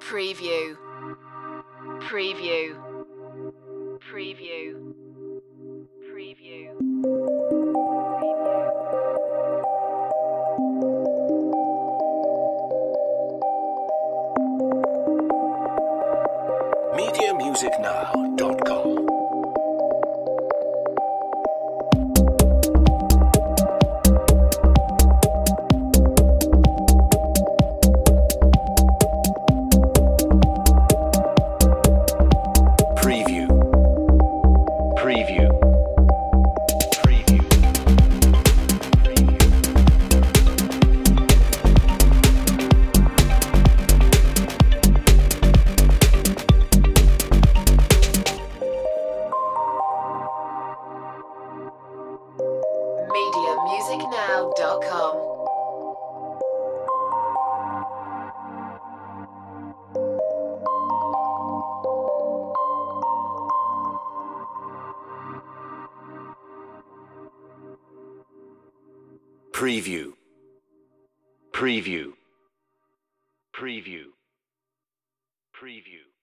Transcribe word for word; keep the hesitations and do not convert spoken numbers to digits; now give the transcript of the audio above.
Preview. Preview. Preview. Preview. media music now dot com Preview. Preview. Preview. media music now dot com. Preview. Preview. Preview. Preview.